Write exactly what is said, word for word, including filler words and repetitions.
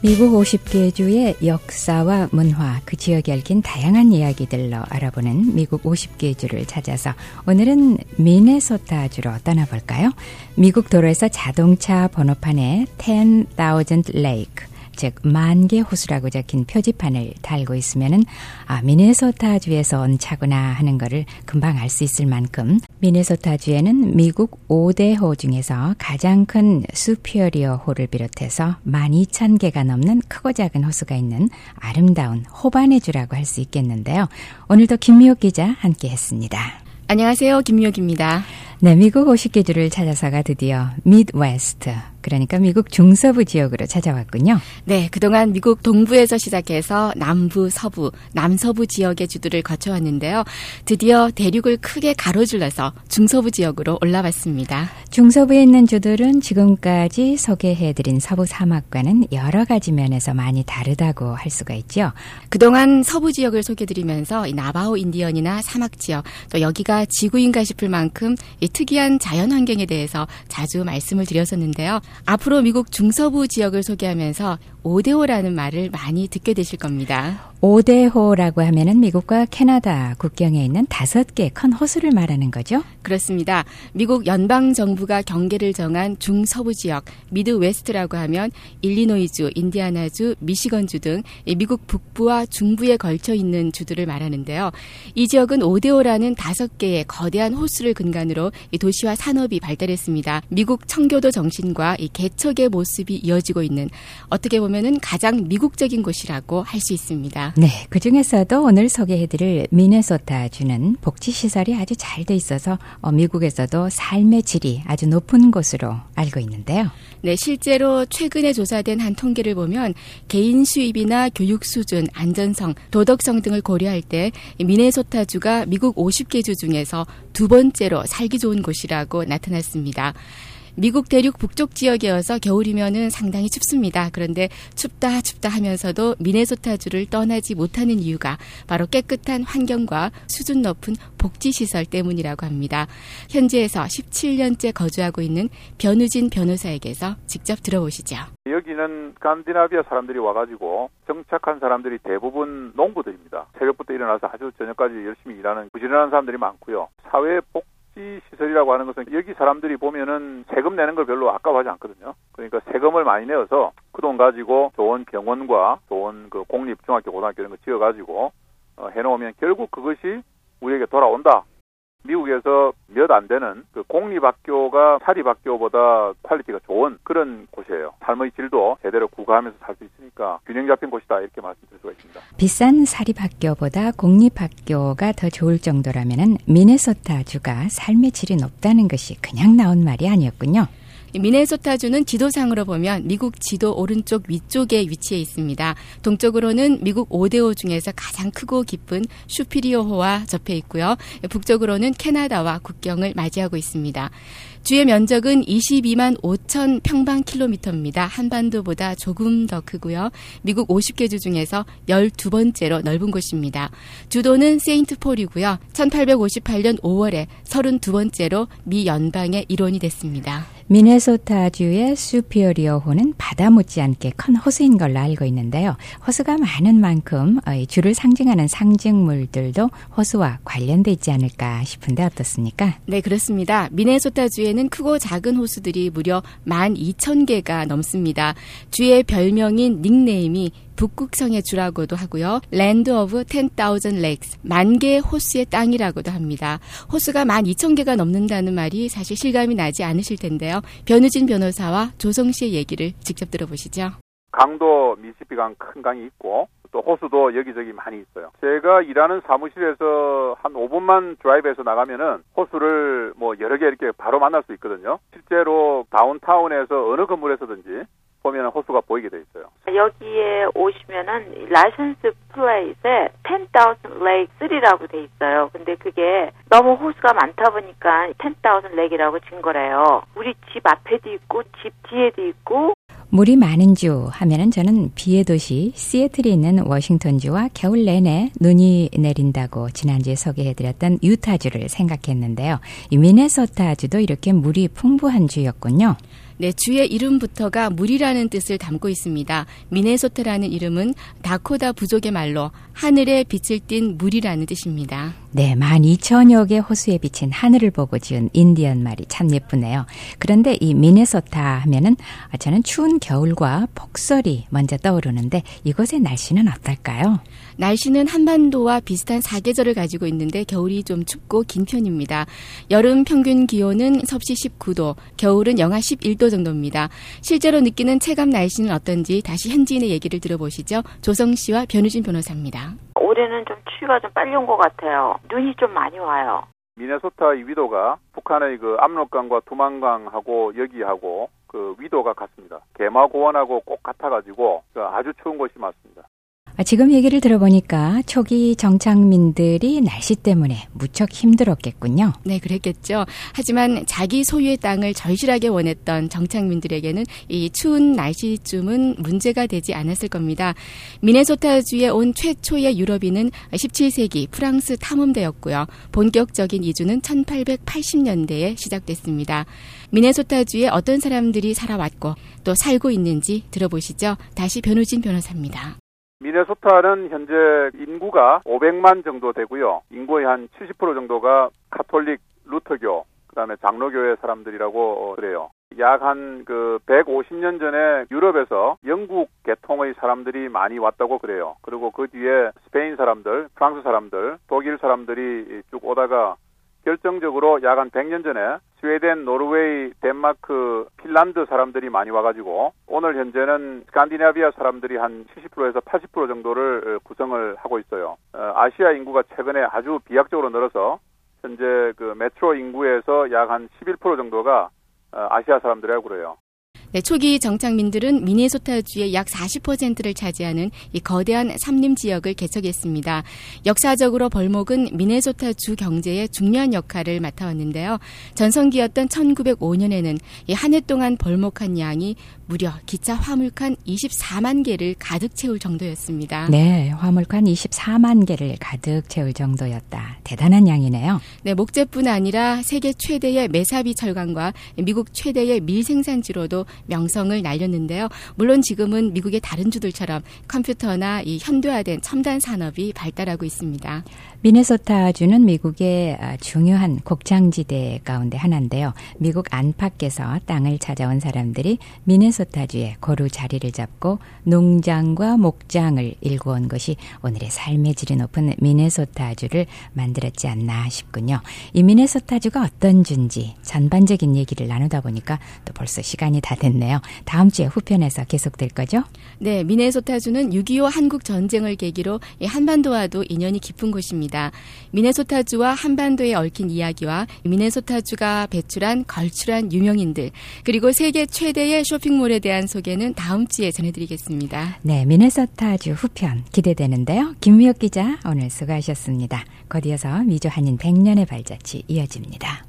미국 오십 개 주의 역사와 문화, 그 지역에 얽힌 다양한 이야기들로 알아보는 미국 오십 개 주를 찾아서 오늘은 미네소타주로 떠나볼까요? 미국 도로에서 자동차 번호판에 ten thousand Lake, 즉 만 개 호수라고 적힌 표지판을 달고 있으면은 아, 미네소타주에서 온 차구나 하는 거를 금방 알 수 있을 만큼 미네소타주에는 미국 오 대 호 중에서 가장 큰 수피어리어 호를 비롯해서 만 이천 개가 넘는 크고 작은 호수가 있는 아름다운 호반의 주라고 할 수 있겠는데요. 오늘도 김미옥 기자 함께했습니다. 안녕하세요. 김미옥입니다. 네, 미국 오십 개 주를 찾아서가 드디어 미드웨스트, 그러니까 미국 중서부 지역으로 찾아왔군요. 네, 그동안 미국 동부에서 시작해서 남부, 서부, 남서부 지역의 주들을 거쳐왔는데요. 드디어 대륙을 크게 가로질러서 중서부 지역으로 올라왔습니다. 중서부에 있는 주들은 지금까지 소개해드린 서부 사막과는 여러 가지 면에서 많이 다르다고 할 수가 있죠. 그동안 서부 지역을 소개드리면서 이 나바호 인디언이나 사막 지역, 또 여기가 지구인가 싶을 만큼 이 특이한 자연환경에 대해서 자주 말씀을 드렸었는데요. 앞으로 미국 중서부 지역을 소개하면서 오 대 호라는 말을 많이 듣게 되실 겁니다. 오 대 호라고 하면은 미국과 캐나다 국경에 있는 다섯 개 큰 호수를 말하는 거죠? 그렇습니다. 미국 연방정부가 경계를 정한 중서부 지역, 미드웨스트라고 하면 일리노이주, 인디아나주, 미시건주 등 미국 북부와 중부에 걸쳐 있는 주들을 말하는데요. 이 지역은 오 대 호라는 다섯 개의 거대한 호수를 근간으로 이 도시와 산업이 발달했습니다. 미국 청교도 정신과 이 개척의 모습이 이어지고 있는, 어떻게 보면은 가장 미국적인 곳이라고 할 수 있습니다. 네, 그중에서도 오늘 소개해드릴 미네소타주는 복지시설이 아주 잘 돼 있어서 어, 미국에서도 삶의 질이 아주 높은 곳으로 알고 있는데요. 네, 실제로 최근에 조사된 한 통계를 보면 개인 수입이나 교육 수준, 안전성, 도덕성 등을 고려할 때 미네소타주가 미국 오십 개 주 중에서 두 번째로 살기 좋은 곳이라고 나타났습니다. 미국 대륙 북쪽 지역이어서 겨울이면은 상당히 춥습니다. 그런데 춥다 춥다 하면서도 미네소타주를 떠나지 못하는 이유가 바로 깨끗한 환경과 수준 높은 복지시설 때문이라고 합니다. 현지에서 십칠 년째 거주하고 있는 변우진 변호사에게서 직접 들어보시죠. 여기는 스칸디나비아 사람들이 와가지고 정착한 사람들이 대부분 농부들입니다. 새벽부터 일어나서 아주 저녁까지 열심히 일하는 부지런한 사람들이 많고요. 사회 복 시설이라고 하는 것은 여기 사람들이 보면은 세금 내는 걸 별로 아까워하지 않거든요. 그러니까 세금을 많이 내어서 그 돈 가지고 좋은 병원과 좋은 그 공립 중학교, 고등학교 이런 거 지어가지고 어, 해놓으면 결국 그것이 우리에게 돌아온다. 미국에서 몇 안 되는 그 공립학교가 사립학교보다 퀄리티가 좋은 그런 곳이에요. 삶의 질도 제대로 구가하면서 살 수 있으니까 균형 잡힌 곳이다, 이렇게 말씀드릴 수가 있습니다. 비싼 사립학교보다 공립학교가 더 좋을 정도라면은 미네소타주가 삶의 질이 높다는 것이 그냥 나온 말이 아니었군요. 미네소타주는 지도상으로 보면 미국 지도 오른쪽 위쪽에 위치해 있습니다. 동쪽으로는 미국 오 대 호 중에서 가장 크고 깊은 슈피리오호와 접해 있고요. 북쪽으로는 캐나다와 국경을 맞이하고 있습니다. 주의 면적은 이십이만 오천 평방킬로미터입니다. 한반도보다 조금 더 크고요. 미국 오십 개 주 중에서 열두 번째로 넓은 곳입니다. 주도는 세인트폴이고요. 천팔백오십팔 년 오월에 서른두 번째로 미 연방의 일원이 됐습니다. 미네소타주의 수피어리어호는 바다 못지않게 큰 호수인 걸로 알고 있는데요. 호수가 많은 만큼 주를 상징하는 상징물들도 호수와 관련돼 있지 않을까 싶은데 어떻습니까? 네, 그렇습니다. 미네소타주에는 크고 작은 호수들이 무려 만 이천 개가 넘습니다. 주의 별명인 닉네임이 북극성의 주라고도 하고요. Land of ten thousand Lakes, 만 개의 호수의 땅이라고도 합니다. 호수가 만 이천 개가 넘는다는 말이 사실 실감이 나지 않으실 텐데요. 변우진 변호사와 조성 씨의 얘기를 직접 들어보시죠. 강도 미시피강 큰 강이 있고 또 호수도 여기저기 많이 있어요. 제가 일하는 사무실에서 한 오 분만 드라이브해서 나가면은 호수를 뭐 여러 개 이렇게 바로 만날 수 있거든요. 실제로 다운타운에서 어느 건물에서든지 보면 호수가 보이게 돼 있어요. 여기에 오시면은 라이선스 플레이스에 ten thousand Lake 삼이라고 돼 있어요. 근데 그게 너무 호수가 많다 보니까 ten thousand Lake이라고 진 거래요. 우리 집 앞에도 있고 집 뒤에도 있고. 물이 많은 주 하면은 저는 비의 도시 시애틀에 있는 워싱턴주와 겨울 내내 눈이 내린다고 지난주에 소개해드렸던 유타주를 생각했는데요. 이 미네소타주도 이렇게 물이 풍부한 주였군요. 네, 주의 이름부터가 물이라는 뜻을 담고 있습니다. 미네소타라는 이름은 다코다 부족의 말로 하늘에 빛을 띤 물이라는 뜻입니다. 네, 만 이천여 개 호수에 비친 하늘을 보고 지은 인디언 말이 참 예쁘네요. 그런데 이 미네소타 하면은 저는 추운 겨울과 폭설이 먼저 떠오르는데 이곳의 날씨는 어떨까요? 날씨는 한반도와 비슷한 사계절을 가지고 있는데 겨울이 좀 춥고 긴 편입니다. 여름 평균 기온은 섭씨 십구 도, 겨울은 영하 십일 도 정도입니다. 실제로 느끼는 체감 날씨는 어떤지 다시 현지인의 얘기를 들어보시죠. 조성 씨와 변우진 변호사입니다. 올해는 좀 추위가 좀 빨리 온 것 같아요. 눈이 좀 많이 와요. 미네소타 이 위도가 북한의 그 압록강과 두만강하고 여기하고 그 위도가 같습니다. 개마고원하고 꼭 같아가지고 아주 추운 곳이 맞습니다. 지금 얘기를 들어보니까 초기 정착민들이 날씨 때문에 무척 힘들었겠군요. 네, 그랬겠죠. 하지만 자기 소유의 땅을 절실하게 원했던 정착민들에게는 이 추운 날씨쯤은 문제가 되지 않았을 겁니다. 미네소타주에 온 최초의 유럽인은 십칠 세기 프랑스 탐험대였고요. 본격적인 이주는 천팔백팔십 년대에 시작됐습니다. 미네소타주에 어떤 사람들이 살아왔고 또 살고 있는지 들어보시죠. 다시 변우진 변호사입니다. 미네소타는 현재 인구가 오백만 정도 되고요. 인구의 한 칠십 퍼센트 정도가 카톨릭 루터교, 그다음에 장로교의 사람들이라고 그래요. 약 한 그 백오십 년 전에 유럽에서 영국 계통의 사람들이 많이 왔다고 그래요. 그리고 그 뒤에 스페인 사람들, 프랑스 사람들, 독일 사람들이 쭉 오다가 결정적으로 약 한 백 년 전에 스웨덴, 노르웨이, 덴마크, 핀란드 사람들이 많이 와가지고 오늘 현재는 스칸디나비아 사람들이 한 칠십 퍼센트에서 팔십 퍼센트 정도를 구성을 하고 있어요. 아시아 인구가 최근에 아주 비약적으로 늘어서 현재 그 메트로 인구에서 약 한 십일 퍼센트 정도가 아시아 사람들이라고 그래요. 네, 초기 정착민들은 미네소타주의 약 사십 퍼센트를 차지하는 이 거대한 삼림 지역을 개척했습니다. 역사적으로 벌목은 미네소타주 경제에 중요한 역할을 맡아왔는데요. 전성기였던 천구백오 년에는 이 한 해 동안 벌목한 양이 무려 기차 화물칸 이십사만 개를 가득 채울 정도였습니다. 네, 화물칸 이십사만 개를 가득 채울 정도였다. 대단한 양이네요. 네, 목재뿐 아니라 세계 최대의 메사비 철강과 미국 최대의 밀 생산지로도 명성을 날렸는데요. 물론 지금은 미국의 다른 주들처럼 컴퓨터나 이 현대화된 첨단 산업이 발달하고 있습니다. 미네소타주는 미국의 중요한 곡창지대 가운데 하나인데요. 미국 안팎에서 땅을 찾아온 사람들이 미네소타주에 고루 자리를 잡고 농장과 목장을 일구어온 것이 오늘의 삶의 질이 높은 미네소타주를 만들었지 않나 싶군요. 이 미네소타주가 어떤 주인지 전반적인 얘기를 나누다 보니까 또 벌써 시간이 다 됐네요. 다음 주에 후편에서 계속될 거죠? 네, 미네소타주는 육이오 한국 전쟁을 계기로 한반도와도 인연이 깊은 곳입니다. 미네소타주와 한반도에 얽힌 이야기와 미네소타주가 배출한 걸출한 유명인들, 그리고 세계 최대의 쇼핑몰에 대한 소개는 다음 주에 전해드리겠습니다. 네, 미네소타주 후편 기대되는데요. 김미옥 기자 오늘 수고하셨습니다. 곧 이어서 미주 한인 백 년의 발자취 이어집니다.